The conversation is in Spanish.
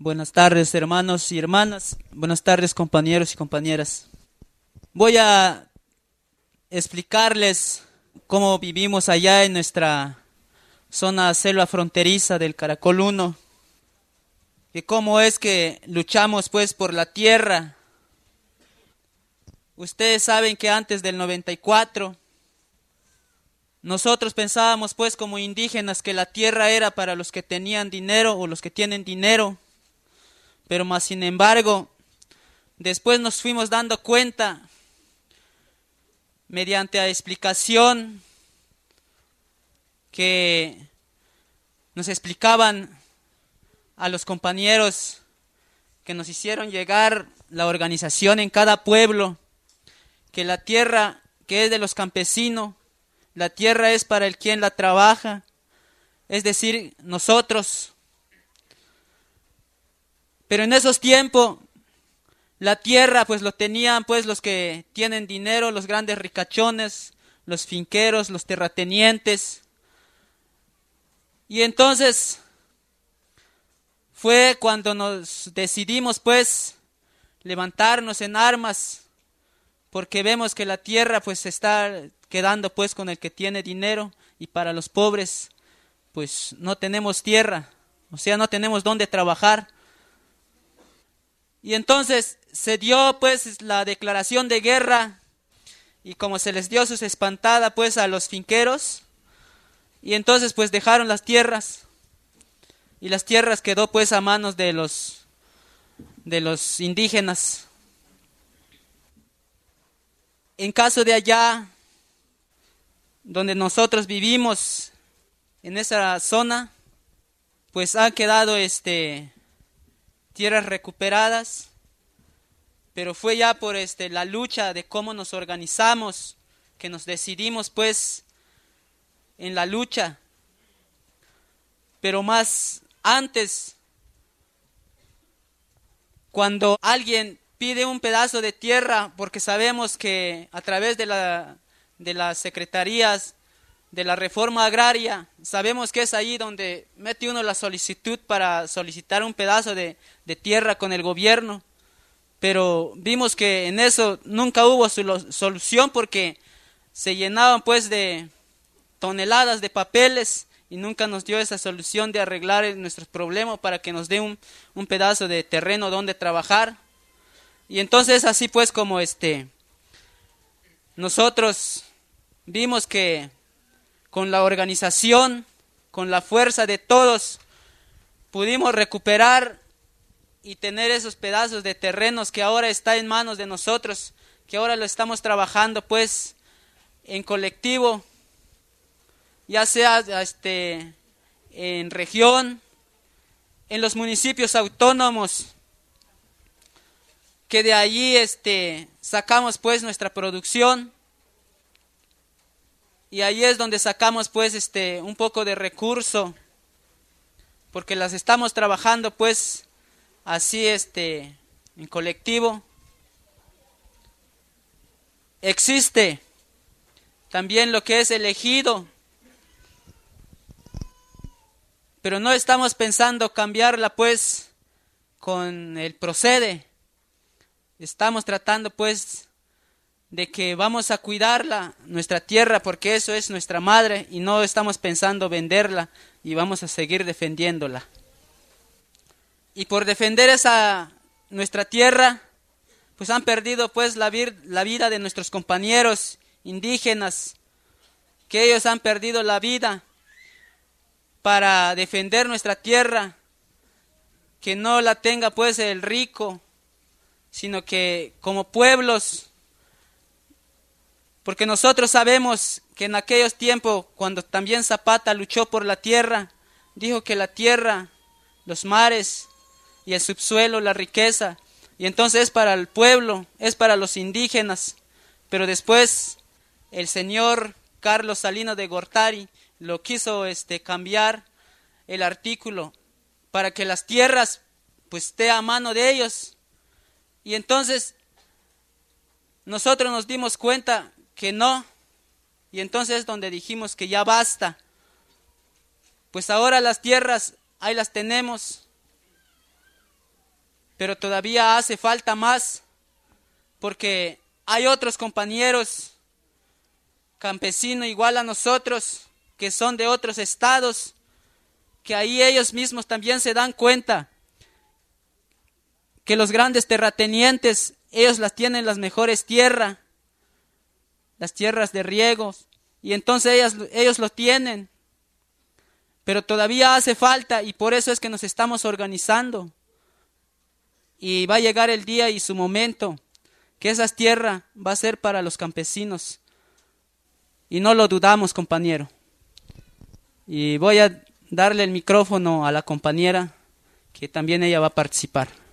Buenas tardes, hermanos y hermanas. Buenas tardes, compañeros y compañeras. Voy a explicarles cómo vivimos allá en nuestra zona selva fronteriza del Caracol 1, y cómo es que luchamos pues por la tierra. Ustedes saben que antes del 94 nosotros pensábamos pues como indígenas que la tierra era para los que tenían dinero o los que tienen dinero, pero más sin embargo después nos fuimos dando cuenta mediante la explicación que nos explicaban a los compañeros que nos hicieron llegar la organización en cada pueblo, que la tierra que es de los campesinos, la tierra es para el quien la trabaja, es decir, nosotros. Pero en esos tiempos la tierra pues lo tenían pues los que tienen dinero, los grandes ricachones, los finqueros, los terratenientes. Y entonces fue cuando nos decidimos pues levantarnos en armas, porque vemos que la tierra pues se está quedando pues con el que tiene dinero, y para los pobres pues no tenemos tierra, o sea, no tenemos dónde trabajar. Y entonces se dio pues la declaración de guerra, y como se les dio sus espantada pues a los finqueros, y entonces pues dejaron las tierras, y las tierras quedó pues a manos de los indígenas. En caso de allá donde nosotros vivimos, en esa zona, pues han quedado tierras recuperadas, pero fue ya por la lucha de cómo nos organizamos que nos decidimos pues en la lucha. Pero más antes, cuando alguien pide un pedazo de tierra, porque sabemos que a través de las secretarías de la reforma agraria, sabemos que es ahí donde mete uno la solicitud para solicitar un pedazo de tierra con el gobierno, pero vimos que en eso nunca hubo solución, porque se llenaban pues de toneladas de papeles y nunca nos dio esa solución de arreglar nuestros problemas para que nos dé un pedazo de terreno donde trabajar. Y entonces así pues como nosotros vimos que con la organización, con la fuerza de todos, pudimos recuperar y tener esos pedazos de terrenos que ahora está en manos de nosotros, que ahora lo estamos trabajando pues en colectivo, ya sea en región, en los municipios autónomos, que de allí sacamos pues nuestra producción, y ahí es donde sacamos pues un poco de recurso, porque las estamos trabajando pues así en colectivo. Existe también lo que es el ejido, pero no estamos pensando cambiarla pues con el procede. Estamos tratando pues de que vamos a cuidarla, nuestra tierra, porque eso es nuestra madre, y no estamos pensando venderla, y vamos a seguir defendiéndola. Y por defender esa nuestra tierra, pues han perdido pues la vida de nuestros compañeros indígenas, que ellos han perdido la vida para defender nuestra tierra, que no la tenga pues el rico, sino que como pueblos, porque nosotros sabemos que en aquellos tiempos, cuando también Zapata luchó por la tierra, dijo que la tierra, los mares y el subsuelo, la riqueza, y entonces es para el pueblo, es para los indígenas. Pero después el señor Carlos Salinas de Gortari lo quiso cambiar el artículo para que las tierras pues esté a mano de ellos. Y entonces nosotros nos dimos cuenta que no, y entonces es donde dijimos que ya basta. Pues ahora las tierras ahí las tenemos, pero todavía hace falta más, porque hay otros compañeros campesinos igual a nosotros, que son de otros estados, que ahí ellos mismos también se dan cuenta que los grandes terratenientes, ellos las tienen las mejores tierras, las tierras de riegos, y entonces ellos lo tienen, pero todavía hace falta, y por eso es que nos estamos organizando, y va a llegar el día y su momento, que esa tierra va a ser para los campesinos, y no lo dudamos, compañero. Y voy a darle el micrófono a la compañera, que también ella va a participar.